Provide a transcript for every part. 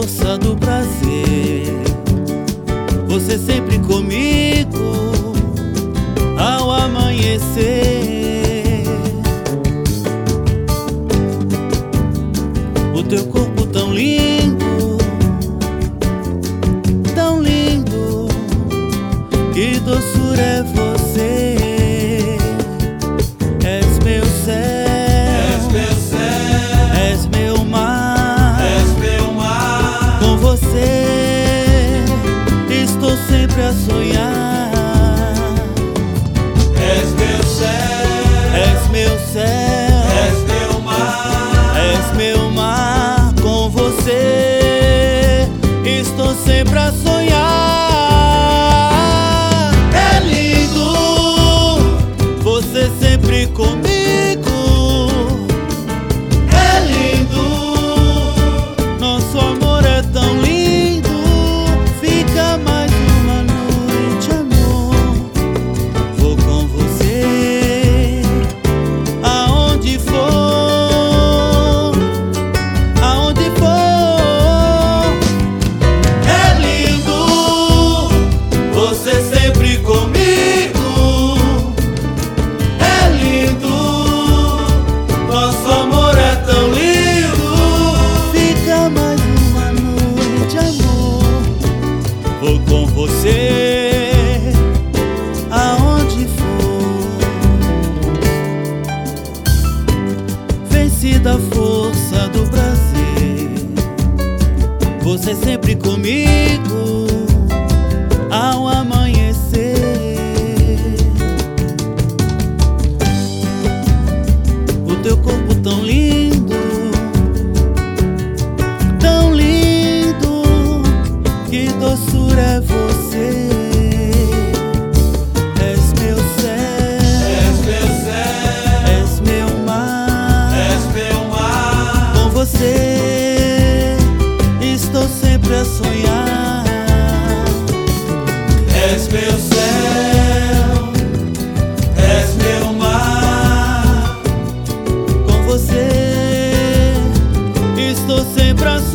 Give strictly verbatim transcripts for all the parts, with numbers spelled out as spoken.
força do prazer. Você sempre comigo ao amanhecer. O teu corpo tão lindo, tão lindo, que doçura é você. És meu céu, És meu céu, és meu mar, és meu mar. com você estou sempre a sonhar. És meu céu, És meu céu, és meu mar. és meu mar, com você estou sempre a sonhar. É lindo você sempre comigo. É lindo, nosso amor é tão lindo. Fica mais uma noite, amor. Vou com você aonde for, aonde for. É lindo você sempre comigo. É lindo, nosso amor é tão lindo. Fica mais uma noite, amor. Vou com você aonde for. Vencida a força do prazer, você sempre comigo ao amanhecer. O teu corpo tão lindo, tão lindo, que doçura é você. És meu céu, És meu céu, és meu mar, és meu mar. com você estou sempre a sonhar. És meu céu, és meu mar. Com você estou sempre a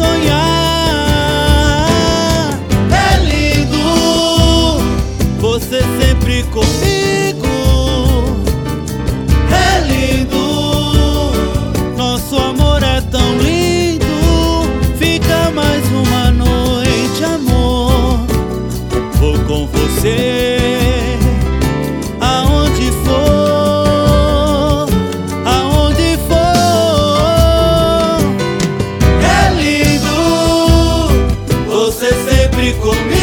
sonhar. É lindo você sempre comigo. É lindo, nosso amor é tão lindo. Fica mais uma noite, amor. Vou com você aonde for, aonde for. É lindo você sempre comigo.